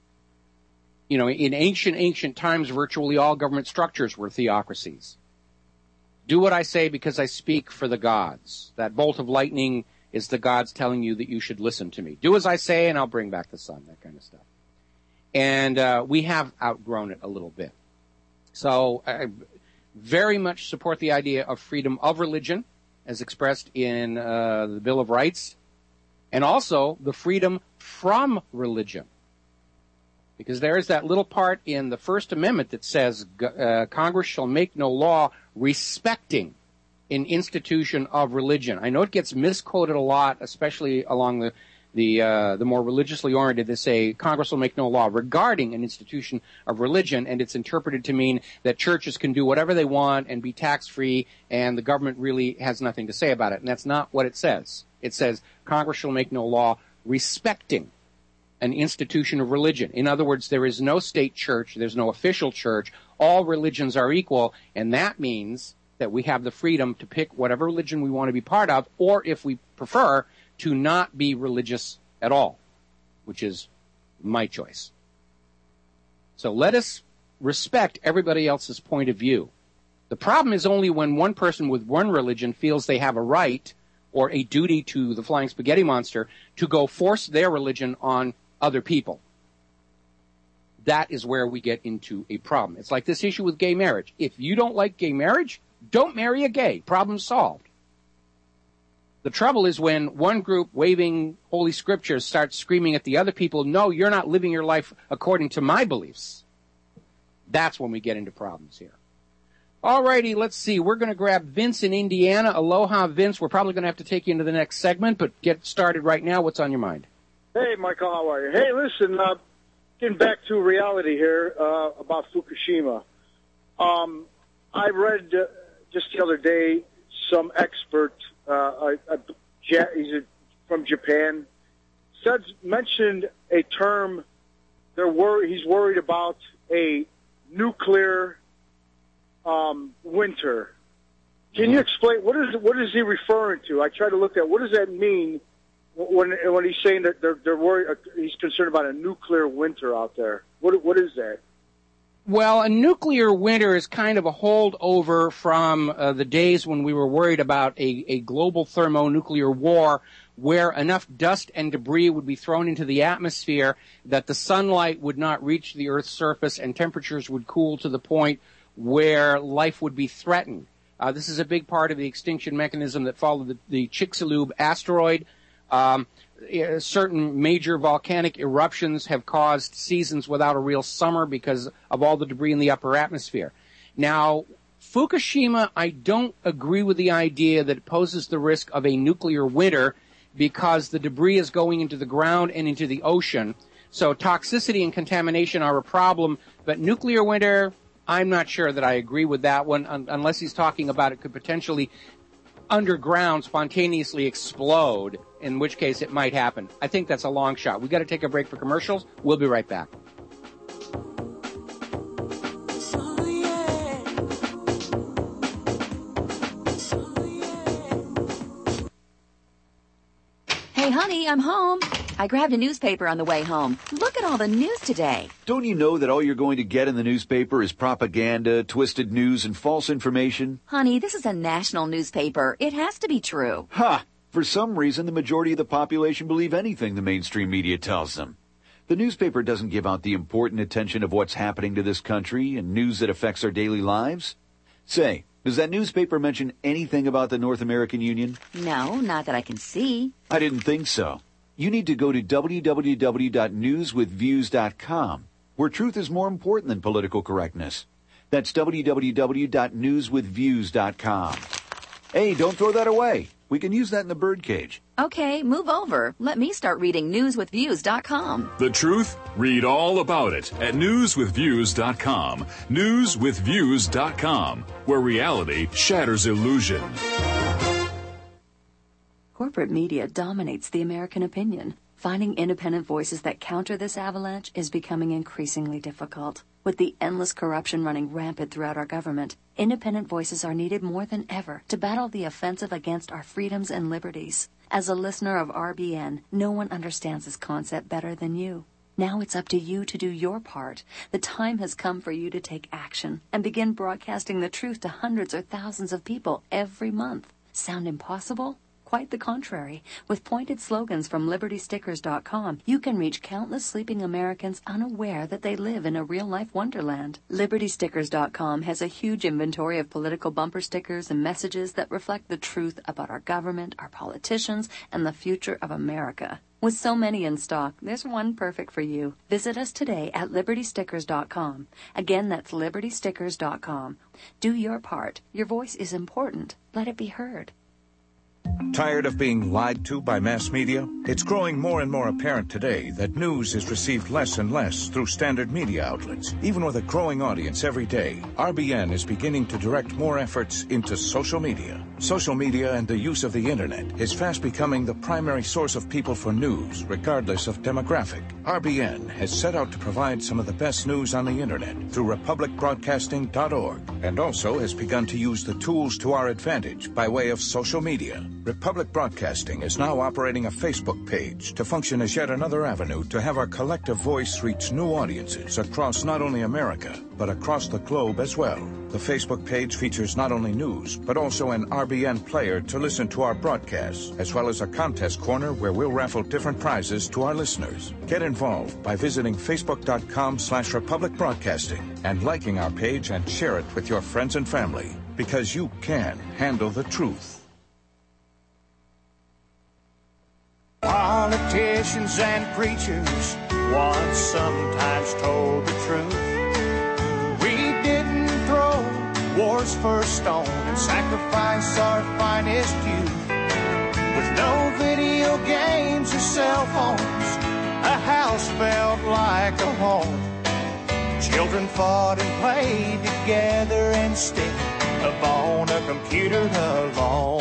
You know, in ancient, ancient times, virtually all government structures were theocracies. Do what I say because I speak for the gods. That bolt of lightning is the gods telling you that you should listen to me. Do as I say and I'll bring back the sun, that kind of stuff. And uh, we have outgrown it a little bit. So I very much support the idea of freedom of religion as expressed in uh, the Bill of Rights, and also the freedom from religion. Because there is that little part in the First Amendment that says uh, Congress shall make no law respecting an institution of religion. I know it gets misquoted a lot, especially along the the uh, the more religiously oriented. They say Congress will make no law regarding an institution of religion, and it's interpreted to mean that churches can do whatever they want and be tax-free, and the government really has nothing to say about it. And that's not what it says. It says Congress shall make no law respecting an institution of religion. In other words, there is no state church, there's no official church, all religions are equal, and that means that we have the freedom to pick whatever religion we want to be part of, or if we prefer, to not be religious at all, which is my choice. So let us respect everybody else's point of view. The problem is only when one person with one religion feels they have a right or a duty to the Flying Spaghetti Monster to go force their religion on other people. That is where we get into a problem. It's like this issue with gay marriage. If you don't like gay marriage, don't marry a gay. Problem solved. The trouble is when one group waving holy scriptures starts screaming at the other people, no, you're not living your life according to my beliefs. That's when we get into problems here. All righty, let's see. We're going to grab Vince in Indiana. Aloha, Vince. We're probably going to have to take you into the next segment, but get started right now. What's on your mind? Hey, Michael, how are you? Hey, listen, uh, getting back to reality here uh, about Fukushima. Um, I read uh, just the other day some expert, uh, a, a, he's a, from Japan, said mentioned a term. They're wor- he's worried about a nuclear um, winter. Can you explain what is what is he referring to? I tried to look at what does that mean when when he's saying that they're they're worried. He's concerned about a nuclear winter out there. What what is that? Well, a nuclear winter is kind of a holdover from uh, the days when we were worried about a, a global thermonuclear war where enough dust and debris would be thrown into the atmosphere that the sunlight would not reach the Earth's surface and temperatures would cool to the point where life would be threatened. Uh, this is a big part of the extinction mechanism that followed the, the Chicxulub asteroid. Um, certain major volcanic eruptions have caused seasons without a real summer because of all the debris in the upper atmosphere. Now, Fukushima, I don't agree with the idea that it poses the risk of a nuclear winter because the debris is going into the ground and into the ocean. So toxicity and contamination are a problem, but nuclear winter, I'm not sure that I agree with that one, un- unless he's talking about it could potentially underground spontaneously explode, in which case it might happen. I think that's a long shot. We've got to take a break for commercials. We'll be right back. Hey, honey, I'm home. I grabbed a newspaper on the way home. Look at all the news today. Don't you know that all you're going to get in the newspaper is propaganda, twisted news, and false information? Honey, this is a national newspaper. It has to be true. Ha! For some reason, the majority of the population believe anything the mainstream media tells them. The newspaper doesn't give out the important attention of what's happening to this country and news that affects our daily lives. Say, does that newspaper mention anything about the North American Union? No, not that I can see. I didn't think so. You need to go to w w w dot news with views dot com, where truth is more important than political correctness. That's w w w dot news with views dot com. Hey, don't throw that away. We can use that in the birdcage. Okay, move over. Let me start reading news with views dot com. The truth? Read all about it at news with views dot com. news with views dot com, where reality shatters illusion. Corporate media dominates the American opinion. Finding independent voices that counter this avalanche is becoming increasingly difficult. With the endless corruption running rampant throughout our government, independent voices are needed more than ever to battle the offensive against our freedoms and liberties. As a listener of R B N, no one understands this concept better than you. Now it's up to you to do your part. The time has come for you to take action and begin broadcasting the truth to hundreds or thousands of people every month. Sound impossible? Quite the contrary. With pointed slogans from liberty stickers dot com, you can reach countless sleeping Americans unaware that they live in a real-life wonderland. liberty stickers dot com has a huge inventory of political bumper stickers and messages that reflect the truth about our government, our politicians, and the future of America. With so many in stock, there's one perfect for you. Visit us today at liberty stickers dot com. Again, that's liberty stickers dot com. Do your part. Your voice is important. Let it be heard. Tired of being lied to by mass media? It's growing more and more apparent today that news is received less and less through standard media outlets. Even with a growing audience every day, R B N is beginning to direct more efforts into social media. Social media and the use of the internet is fast becoming the primary source of people for news, regardless of demographic. R B N has set out to provide some of the best news on the internet through republic broadcasting dot org, and also has begun to use the tools to our advantage by way of social media. Republic Broadcasting is now operating a Facebook page to function as yet another avenue to have our collective voice reach new audiences across not only America, but across the globe as well. The Facebook page features not only news, but also an R B N player to listen to our broadcasts, as well as a contest corner where we'll raffle different prizes to our listeners. Get involved by visiting facebook dot com slash Republic Broadcasting and liking our page and share it with your friends and family, because you can handle the truth. Politicians and preachers once sometimes told the truth. We didn't throw war's first stone and sacrifice our finest youth. With no video games or cell phones, a house felt like a home. Children fought and played together instead of on a computer alone.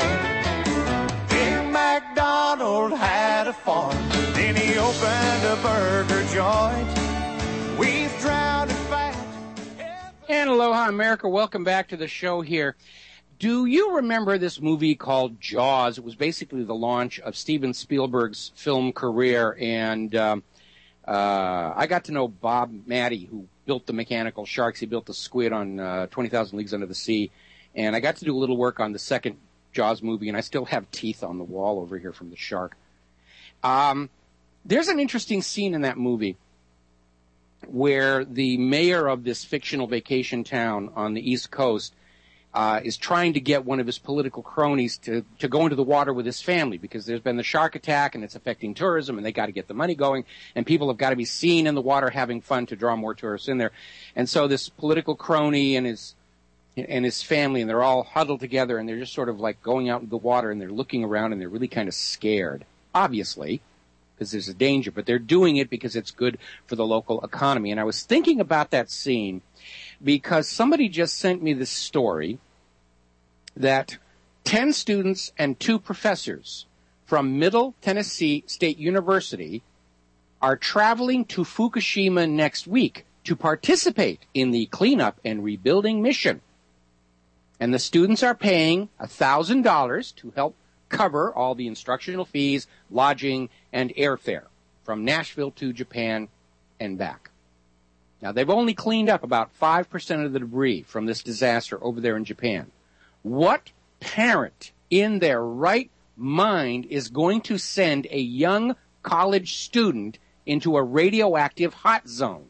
MacDonald had a farm, then he opened a burger joint. We've drowned in fat. And aloha, America. Welcome back to the show here. Do you remember this movie called Jaws? It was basically the launch of Steven Spielberg's film career, and um, Uh, I got to know Bob Matty, who built the mechanical sharks. He built the squid on uh, twenty thousand Leagues Under the Sea. And I got to do a little work on the second Jaws movie, and I still have teeth on the wall over here from the shark. Um, there's an interesting scene in that movie where the mayor of this fictional vacation town on the East Coast uh, is trying to get one of his political cronies to, to go into the water with his family because there's been the shark attack and it's affecting tourism and they got to get the money going and people have got to be seen in the water having fun to draw more tourists in there. And so this political crony and his and his family, and they're all huddled together and they're just sort of like going out into the water and they're looking around and they're really kind of scared, obviously, because there's a danger, but they're doing it because it's good for the local economy. And I was thinking about that scene because somebody just sent me this story that ten students and two professors from Middle Tennessee State University are traveling to Fukushima next week to participate in the cleanup and rebuilding mission. And the students are paying one thousand dollars to help cover all the instructional fees, lodging, and airfare from Nashville to Japan and back. Now, they've only cleaned up about five percent of the debris from this disaster over there in Japan. What parent in their right mind is going to send a young college student into a radioactive hot zone?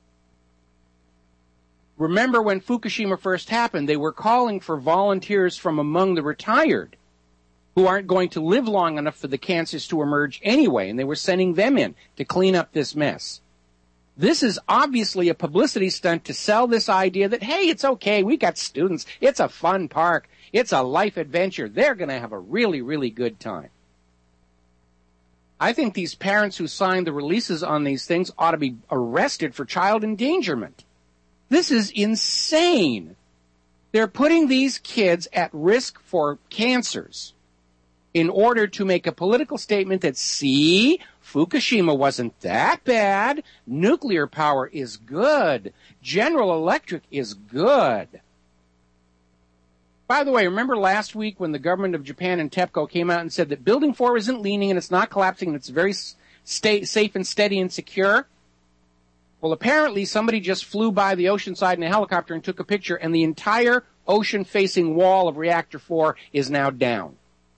Remember when Fukushima first happened, they were calling for volunteers from among the retired who aren't going to live long enough for the cancers to emerge anyway, and they were sending them in to clean up this mess. This is obviously a publicity stunt to sell this idea that, hey, it's okay, we got students, it's a fun park, it's a life adventure, they're going to have a really, really good time. I think these parents who signed the releases on these things ought to be arrested for child endangerment. This is insane. They're putting these kids at risk for cancers in order to make a political statement that, see, Fukushima wasn't that bad. Nuclear power is good. General Electric is good. By the way, remember last week when the government of Japan and TEPCO came out and said that Building four isn't leaning and it's not collapsing and it's very sta- safe and steady and secure? Well, apparently somebody just flew by the ocean side in a helicopter and took a picture, and the entire ocean-facing wall of Reactor four is now down.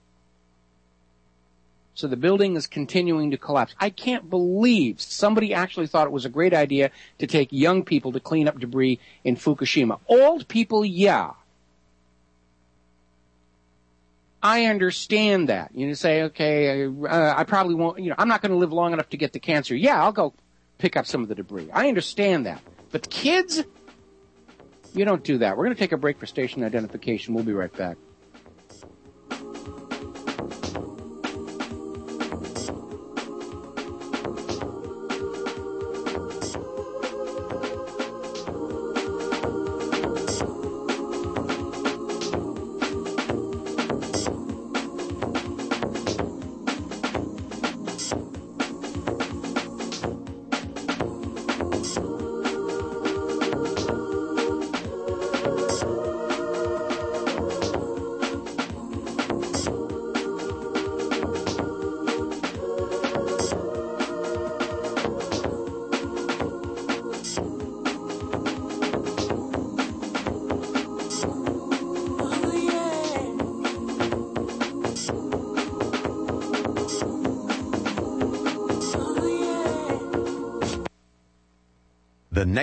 So the building is continuing to collapse. I can't believe somebody actually thought it was a great idea to take young people to clean up debris in Fukushima. Old people, yeah. I understand that. You say, okay, uh, I probably won't, you know, I'm not going to live long enough to get the cancer. Yeah, I'll go pick up some of the debris. I understand that. But kids, you don't do that. We're going to take a break for station identification. We'll be right back.